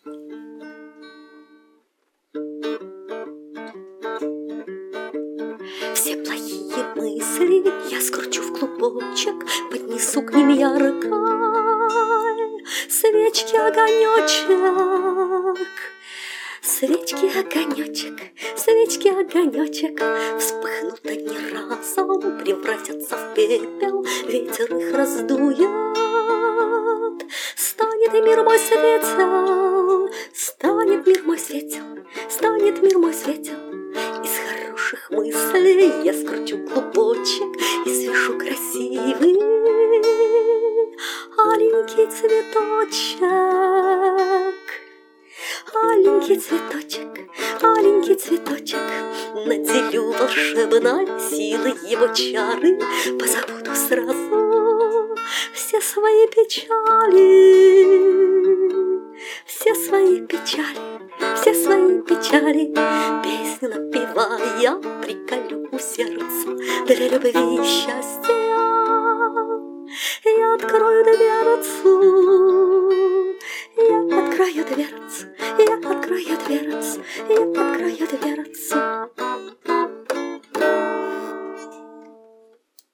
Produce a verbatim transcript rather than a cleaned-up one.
Все плохие мысли я скручу в клубочек, поднесу к ним яркой свечки огонечек. Свечки огонечек, свечки огонечек, вспыхнут они разом, превратятся в пепел, ветер их раздует. Станет мир мой светел, станет мир мой светел, станет мир мой светел. Из хороших мыслей я скручу клубочек и свяжу красивый аленький цветочек. Аленький цветочек, аленький цветочек, наделю волшебной силой его чары, позабуду сразу все свои печали, все свои печали, все свои печали. Песню напевая, приколю у сердца для любви и счастья. Я открою дверцу, я открою дверцу, я открою дверцу, я открою дверцу.